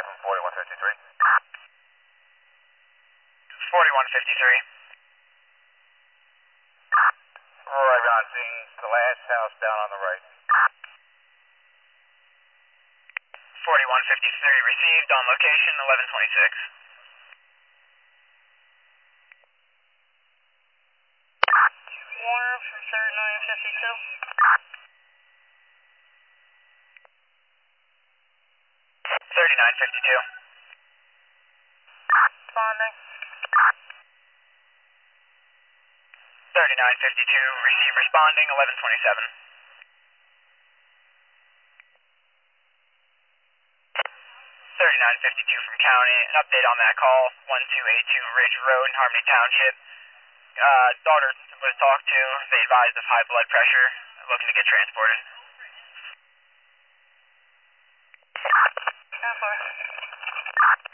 from 4153. 4153. Right on, seeing the last house down on the right. 4153 received on location 1126. Warner from 3952. 3952. Responding. 3952 received responding 1127. 3952 from county, an update on that call, 1282 Ridge Road in Harmony Township. Daughter was talked to, they advised of high blood pressure, looking to get transported. 10-4.